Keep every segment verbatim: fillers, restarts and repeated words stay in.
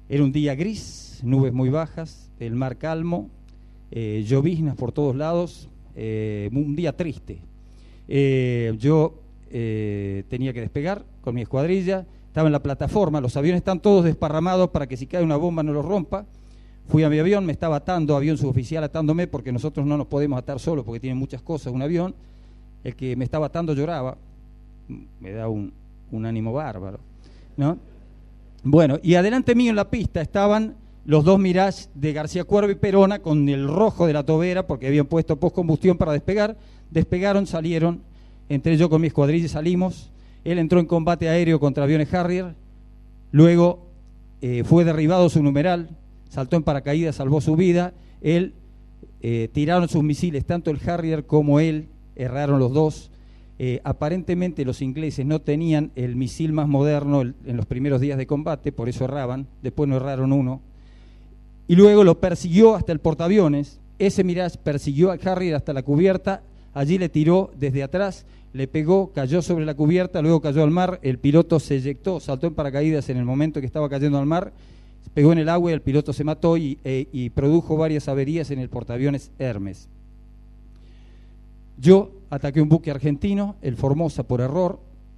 Era un día gris, nubes muy bajas, el mar calmo, eh, lloviznas por todos lados, eh, un día triste. Eh, yo eh, tenía que despegar con mi escuadrilla, estaba en la plataforma, los aviones están todos desparramados para que si cae una bomba no los rompa. Fui a mi avión, me estaba atando, avión suboficial atándome, porque nosotros no nos podemos atar solos porque tiene muchas cosas un avión. El que me estaba atando lloraba, me da un, un ánimo bárbaro, ¿no? Bueno, y adelante mío en la pista estaban los dos Mirage de García Cuervo y Perona con el rojo de la tobera porque habían puesto postcombustión para despegar. Despegaron, salieron, entré yo con mi escuadrilla y salimos. Él entró en combate aéreo contra aviones Harrier, luego eh, fue derribado su numeral, saltó en paracaídas, salvó su vida. Él eh, tiraron sus misiles, tanto el Harrier como él, erraron los dos. Eh, aparentemente los ingleses no tenían el misil más moderno el, en los primeros días de combate, por eso erraban, después no erraron uno. Y luego lo persiguió hasta el portaaviones, ese Mirage persiguió al Harrier hasta la cubierta, allí le tiró desde atrás, le pegó, cayó sobre la cubierta, luego cayó al mar, el piloto se eyectó, saltó en paracaídas en el momento que estaba cayendo al mar, pegó en el agua y el piloto se mató y, e, y produjo varias averías en el portaaviones Hermes. Yo ataqué un buque argentino, el Formosa, por error,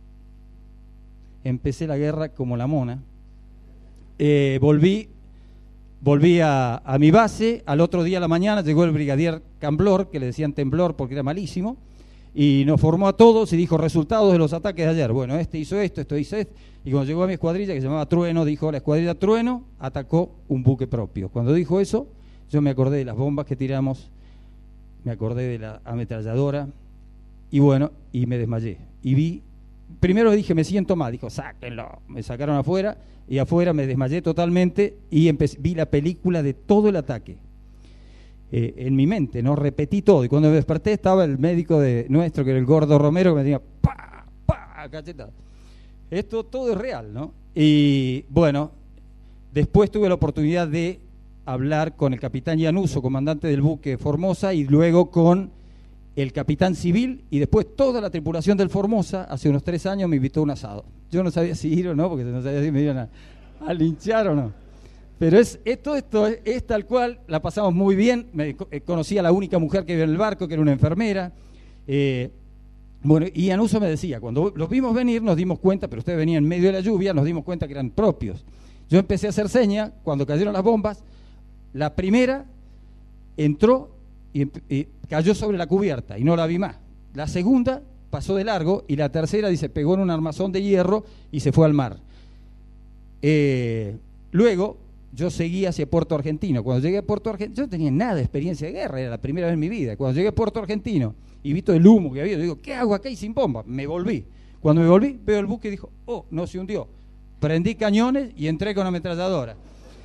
empecé la guerra como la mona, eh, volví, volví a, a mi base, al otro día a la mañana llegó el brigadier Camblor, que le decían Temblor porque era malísimo, y nos formó a todos y dijo resultados de los ataques de ayer. Bueno, este hizo esto, esto hizo esto. Y cuando llegó a mi escuadrilla, que se llamaba Trueno, dijo, la escuadrilla Trueno atacó un buque propio. Cuando dijo eso, yo me acordé de las bombas que tiramos, me acordé de la ametralladora, y bueno, y me desmayé. Y vi, primero dije, me siento mal, dijo, sáquenlo. Me sacaron afuera, y afuera me desmayé totalmente, y empecé, vi la película de todo el ataque. Eh, en mi mente, ¿no? Repetí todo, y cuando me desperté estaba el médico de nuestro, que era el Gordo Romero, que me decía, pa, pa, cachetada. Esto todo es real, ¿no? Y bueno, después tuve la oportunidad de hablar con el capitán Llanuso, comandante del buque Formosa, y luego con el capitán civil, y después toda la tripulación del Formosa, hace unos tres años me invitó a un asado. Yo no sabía si ir o no, porque no sabía si me iban a, a linchar o no. Pero es, es todo esto es, es tal cual, la pasamos muy bien. Me, eh, conocí a la única mujer que iba en el barco, que era una enfermera. Eh, bueno, y Llanuso me decía, cuando los vimos venir nos dimos cuenta, pero ustedes venían en medio de la lluvia, nos dimos cuenta que eran propios. Yo empecé a hacer señas, cuando cayeron las bombas, la primera entró y, y cayó sobre la cubierta y no la vi más. La segunda pasó de largo y la tercera, dice, pegó en un armazón de hierro y se fue al mar. Eh, luego... Yo seguí hacia Puerto Argentino. Cuando llegué a Puerto Argentino, yo no tenía nada de experiencia de guerra, era la primera vez en mi vida. Cuando llegué a Puerto Argentino y vi todo el humo que había, yo digo, ¿qué hago acá y sin bomba? Me volví. Cuando me volví, veo el buque y dijo, oh, no se hundió. Prendí cañones y entré con ametralladora.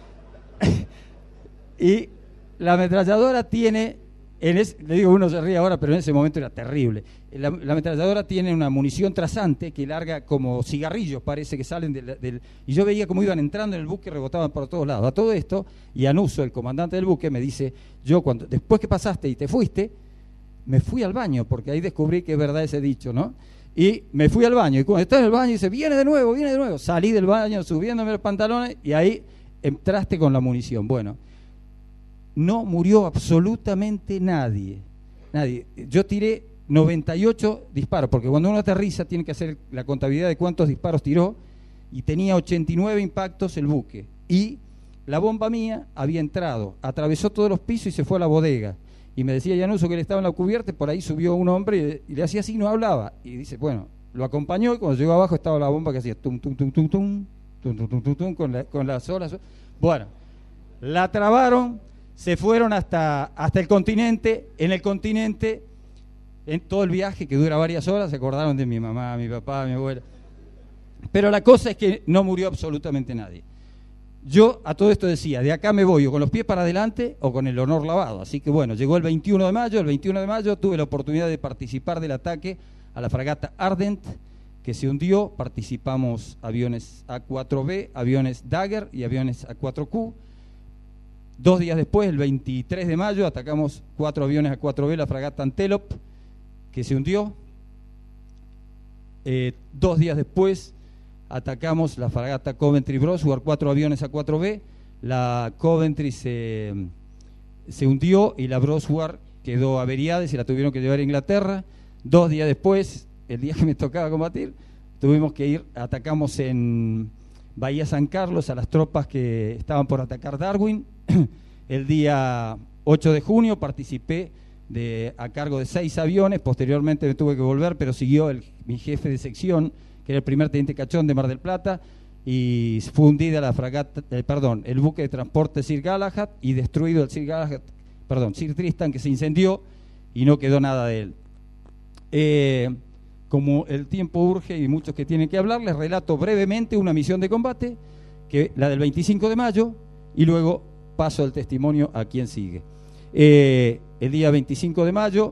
Y la ametralladora tiene, en ese, le digo, uno se ríe ahora, pero en ese momento era terrible. La, la ametralladora tiene una munición trazante que larga como cigarrillos, parece que salen del, del... Y yo veía cómo iban entrando en el buque y rebotaban por todos lados. A todo esto, Llanuso, el comandante del buque, me dice, yo cuando después que pasaste y te fuiste, me fui al baño, porque ahí descubrí que es verdad ese dicho, ¿no? Y me fui al baño, y cuando estaba en el baño, dice, viene de nuevo, viene de nuevo. Salí del baño subiéndome los pantalones, y ahí entraste con la munición. Bueno, no murió absolutamente nadie. Nadie. Yo tiré noventa y ocho disparos, porque cuando uno aterriza tiene que hacer la contabilidad de cuántos disparos tiró, y tenía ochenta y nueve impactos el buque, y la bomba mía había entrado, atravesó todos los pisos y se fue a la bodega, y me decía Llanuso que él estaba en la cubierta, y por ahí subió un hombre y, y le hacía así, no hablaba, y dice, bueno, lo acompañó, y cuando llegó abajo estaba la bomba que hacía tum tum tum tum tum tum tum tum tum tum con, la, con las olas. Bueno, la trabaron, se fueron hasta, hasta el continente. En el continente, en todo el viaje, que dura varias horas, se acordaron de mi mamá, mi papá, mi abuela. Pero la cosa es que no murió absolutamente nadie. Yo a todo esto decía, de acá me voy o con los pies para adelante o con el honor lavado. Así que bueno, llegó el veintiuno de mayo, el veintiuno de mayo tuve la oportunidad de participar del ataque a la fragata Ardent, que se hundió. Participamos aviones A cuatro B, aviones Dagger y aviones A cuatro Q. Dos días después, el veintitrés de mayo, atacamos cuatro aviones A cuatro B, la fragata Antelope, que se hundió. Eh, dos días después atacamos la fragata Coventry Brownsword, cuatro aviones A cuatro B, la Coventry se, se hundió y la Brownsword quedó averiada y se la tuvieron que llevar a Inglaterra. Dos días después, el día que me tocaba combatir, tuvimos que ir, atacamos en Bahía San Carlos a las tropas que estaban por atacar Darwin. El día ocho de junio participé de, a cargo de seis aviones, posteriormente me tuve que volver, pero siguió el, mi jefe de sección, que era el primer teniente Cachón de Mar del Plata, y fue hundida la fragata, eh, perdón, el buque de transporte Sir Galahad y destruido el Sir Galahad, perdón, Sir Tristan, que se incendió y no quedó nada de él. Eh, como el tiempo urge y muchos que tienen que hablar, les relato brevemente una misión de combate, que la del veinticinco de mayo, y luego paso el testimonio a quien sigue. Eh, el día veinticinco de mayo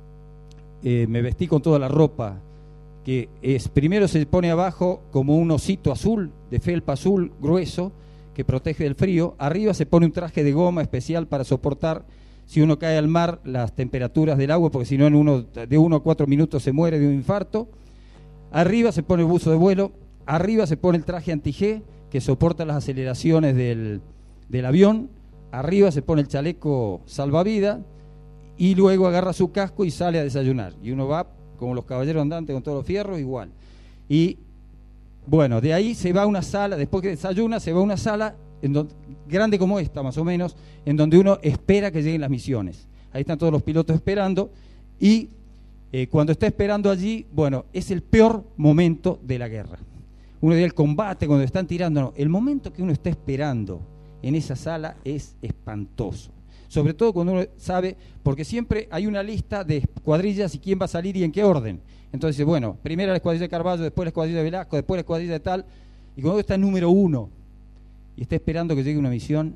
eh, me vestí con toda la ropa que es, primero se pone abajo como un osito azul, de felpa azul grueso, que protege del frío. Arriba se pone un traje de goma especial para soportar, si uno cae al mar, las temperaturas del agua, porque si no en uno, de uno a cuatro minutos se muere de un infarto. Arriba se pone el buzo de vuelo, arriba se pone el traje anti-G, que soporta las aceleraciones del, del avión, arriba se pone el chaleco salvavidas, y luego agarra su casco y sale a desayunar. Y uno va como los caballeros andantes con todos los fierros, igual. Y bueno, de ahí se va a una sala, después que desayuna, se va a una sala en donde, grande como esta más o menos, en donde uno espera que lleguen las misiones. Ahí están todos los pilotos esperando, y eh, cuando está esperando allí, bueno, es el peor momento de la guerra. Uno dice el combate, cuando están tirando, no, el momento que uno está esperando en esa sala es espantoso. Sobre todo cuando uno sabe, porque siempre hay una lista de escuadrillas y quién va a salir y en qué orden. Entonces, bueno, primero la escuadrilla de Carvalho, después la escuadrilla de Velasco, después la escuadrilla de tal, y cuando uno está en número uno y está esperando que llegue una misión,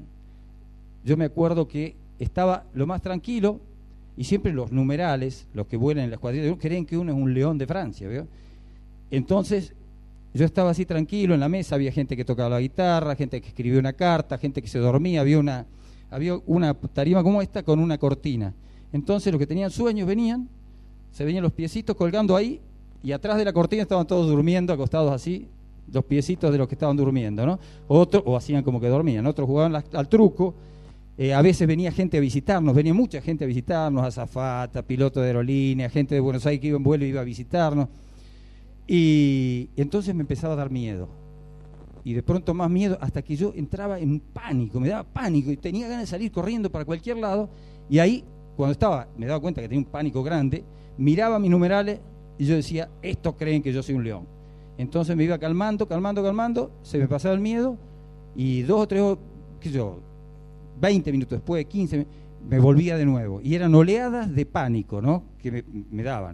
yo me acuerdo que estaba lo más tranquilo, y siempre los numerales, los que vuelan en la escuadrilla, creen que uno es un león de Francia, ¿vio? Entonces, yo estaba así tranquilo en la mesa, había gente que tocaba la guitarra, gente que escribía una carta, gente que se dormía, había una... había una tarima como esta con una cortina. Entonces los que tenían sueños venían, se venían los piecitos colgando ahí, y atrás de la cortina estaban todos durmiendo, acostados así, los piecitos de los que estaban durmiendo, ¿no? Otros, o hacían como que dormían, otros jugaban la, al truco. Eh, a veces venía gente a visitarnos, venía mucha gente a visitarnos, azafata, piloto de aerolínea, gente de Buenos Aires que iba en vuelo y iba a visitarnos. Y entonces me empezaba a dar miedo. Y de pronto más miedo, hasta que yo entraba en pánico, me daba pánico y tenía ganas de salir corriendo para cualquier lado. Y ahí, cuando estaba, me daba cuenta que tenía un pánico grande, miraba mis numerales y yo decía, estos creen que yo soy un león. Entonces me iba calmando, calmando, calmando, se me pasaba el miedo, y dos o tres, qué sé yo, veinte minutos después, quince, me volvía de nuevo. Y eran oleadas de pánico, ¿no?, que me, me daban.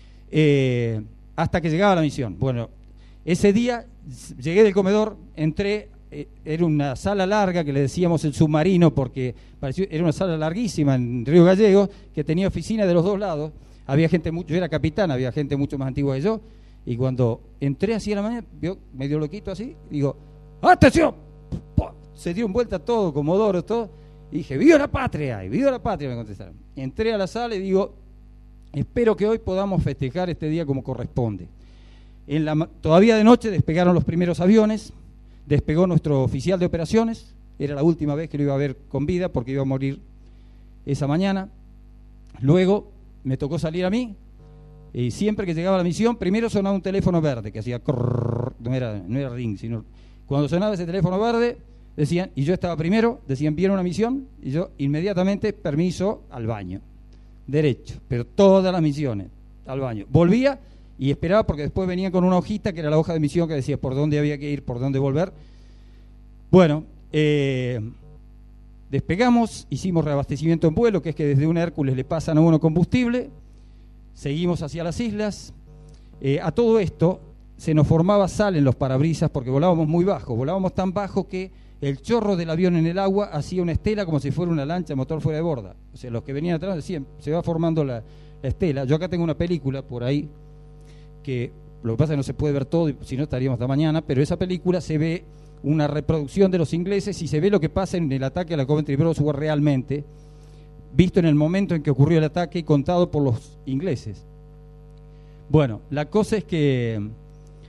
Eh, hasta que llegaba la misión. Bueno, ese día llegué del comedor, entré, eh, era una sala larga que le decíamos el submarino, porque pareció, era una sala larguísima en Río Gallegos, que tenía oficinas de los dos lados. Había gente, mucho, yo era capitán, había gente mucho más antigua que yo, y cuando entré así a la mañana, vio, medio loquito así, digo, ¡atención! ¡Pum! Se dieron vuelta todo, Comodoro, todo, y dije, ¡viva la patria! Y ¡viva la patria! Me contestaron. Entré a la sala y digo, espero que hoy podamos festejar este día como corresponde. En la, todavía de noche despegaron los primeros aviones, despegó nuestro oficial de operaciones, era la última vez que lo iba a ver con vida porque iba a morir esa mañana. Luego me tocó salir a mí, y siempre que llegaba la misión, primero sonaba un teléfono verde que hacía crrr, no era, no era ring, sino cuando sonaba ese teléfono verde, decían, y yo estaba primero, decían, viene una misión, y yo inmediatamente, permiso, al baño, derecho, pero todas las misiones, al baño. Volvía y esperaba, porque después venían con una hojita que era la hoja de misión que decía por dónde había que ir, por dónde volver. Bueno, eh, despegamos, hicimos reabastecimiento en vuelo, que es que desde un Hércules le pasan a uno combustible, seguimos hacia las islas. Eh, a todo esto se nos formaba sal en los parabrisas porque volábamos muy bajo, volábamos tan bajo que el chorro del avión en el agua hacía una estela como si fuera una lancha, motor fuera de borda. O sea, los que venían atrás decían, se va formando la, la estela. Yo acá tengo una película por ahí, que lo que pasa es que no se puede ver todo, si no estaríamos hasta mañana, pero esa película se ve una reproducción de los ingleses y se ve lo que pasa en el ataque a la Coventry Brownsword realmente, visto en el momento en que ocurrió el ataque y contado por los ingleses. Bueno, la cosa es que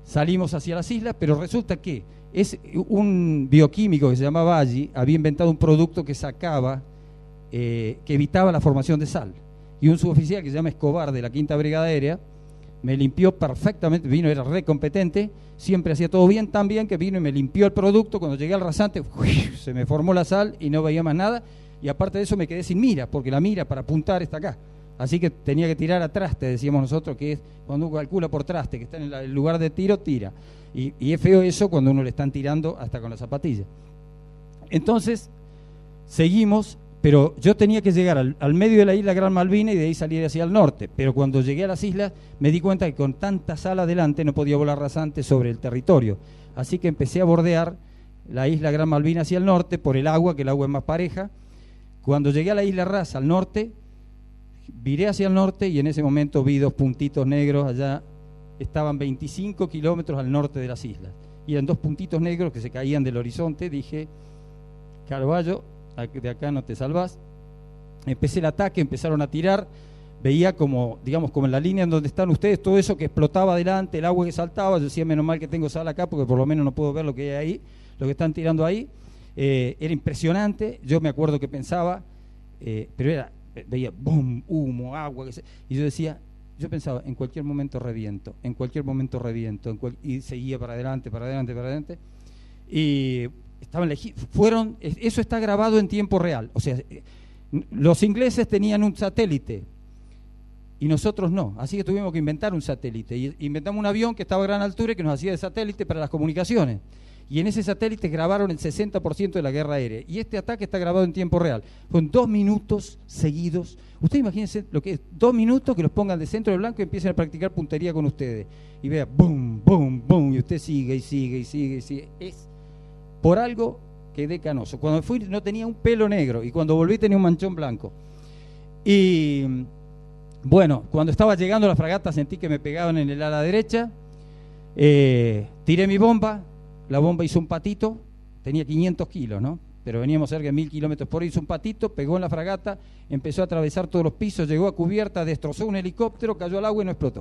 salimos hacia las islas, pero resulta que es un bioquímico que se llamaba Aggi, había inventado un producto que sacaba, eh, que evitaba la formación de sal. Y un suboficial que se llama Escobar, de la Quinta Brigada Aérea, me limpió perfectamente, vino, era re competente, siempre hacía todo bien, tan bien que vino y me limpió el producto. Cuando llegué al rasante, ¡uy!, se me formó la sal y no veía más nada, y aparte de eso me quedé sin mira, porque la mira para apuntar está acá. Así que tenía que tirar a traste, decíamos nosotros, que es cuando uno calcula por traste, que está en el lugar de tiro, tira. Y, y es feo eso cuando uno le están tirando hasta con la zapatilla. Entonces, seguimos, pero yo tenía que llegar al, al medio de la isla Gran Malvina y de ahí salir hacia el norte. Pero cuando llegué a las islas me di cuenta que con tanta sal adelante no podía volar rasante sobre el territorio. Así que empecé a bordear la isla Gran Malvina hacia el norte por el agua, que el agua es más pareja. Cuando llegué a la isla Raz al norte, viré hacia el norte y en ese momento vi dos puntitos negros allá. Estaban veinticinco kilómetros al norte de las islas. Y eran dos puntitos negros que se caían del horizonte. Dije, Carballo, de acá no te salvás. Empecé el ataque, empezaron a tirar. Veía como, digamos, como en la línea en donde están ustedes, todo eso que explotaba adelante, el agua que saltaba. Yo decía, menos mal que tengo sal acá, porque por lo menos no puedo ver lo que hay ahí, lo que están tirando ahí. Eh, era impresionante. Yo me acuerdo que pensaba, eh, pero era, veía boom, humo, agua, que se, y yo decía, yo pensaba, en cualquier momento reviento, en cualquier momento reviento, en cual, y seguía para adelante, para adelante, para adelante. Y estaban legi- fueron, eso está grabado en tiempo real. O sea, los ingleses tenían un satélite y nosotros no, así que tuvimos que inventar un satélite. Y inventamos un avión que estaba a gran altura y que nos hacía de satélite para las comunicaciones. Y en ese satélite grabaron el sesenta por ciento de la guerra aérea. Y este ataque está grabado en tiempo real. Fueron dos minutos seguidos. Ustedes imagínense lo que es, dos minutos que los pongan de centro de blanco y empiecen a practicar puntería con ustedes. Y vea, boom, boom, boom, y usted sigue y sigue y sigue y sigue. Es por algo quedé canoso. Cuando fui no tenía un pelo negro y cuando volví tenía un manchón blanco. Y bueno, cuando estaba llegando a la fragata sentí que me pegaban en el ala derecha. Eh, tiré mi bomba. La bomba hizo un patito, tenía quinientos kilos, ¿no? Pero veníamos cerca de mil kilómetros por hora, hizo un patito, pegó en la fragata, empezó a atravesar todos los pisos, llegó a cubierta, destrozó un helicóptero, cayó al agua y no explotó.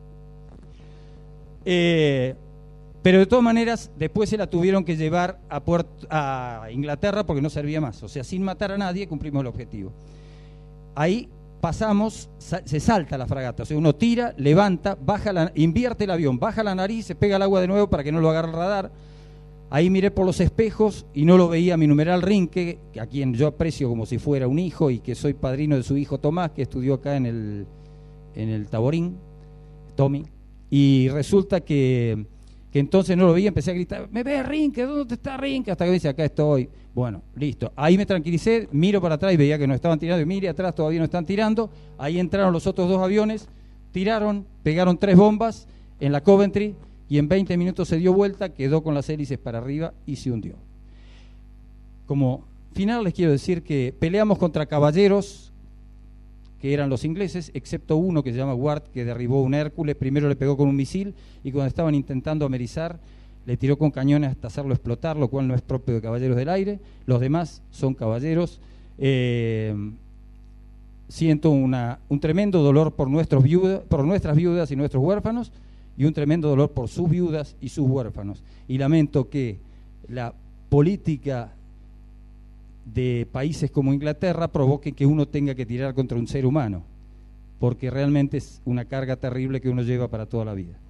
Eh, pero de todas maneras, después se la tuvieron que llevar a, Puerto, a Inglaterra porque no servía más. O sea, sin matar a nadie cumplimos el objetivo. Ahí pasamos, se salta la fragata, o sea, uno tira, levanta, baja la, invierte el avión, baja la nariz, se pega al agua de nuevo para que no lo agarre el radar. Ahí miré por los espejos y no lo veía a mi numeral Rinque, a quien yo aprecio como si fuera un hijo y que soy padrino de su hijo Tomás, que estudió acá en el, en el Taborín, Tommy. Y resulta que, que entonces no lo veía, empecé a gritar, ¿me ves Rinque? ¿Dónde está Rinque? Hasta que me dice, acá estoy. Bueno, listo. Ahí me tranquilicé, miro para atrás y veía que no estaban tirando, y mire atrás, todavía no están tirando. Ahí entraron los otros dos aviones, tiraron, pegaron tres bombas en la Coventry, y en veinte minutos se dio vuelta, quedó con las hélices para arriba y se hundió. Como final les quiero decir que peleamos contra caballeros, que eran los ingleses, excepto uno que se llama Ward, que derribó un Hércules. Primero le pegó con un misil y cuando estaban intentando amerizar, le tiró con cañones hasta hacerlo explotar, lo cual no es propio de caballeros del aire. Los demás son caballeros. Eh, siento una, un tremendo dolor por, nuestros viuda, por nuestras viudas y nuestros huérfanos, y un tremendo dolor por sus viudas y sus huérfanos. Y lamento que la política de países como Inglaterra provoque que uno tenga que tirar contra un ser humano, porque realmente es una carga terrible que uno lleva para toda la vida.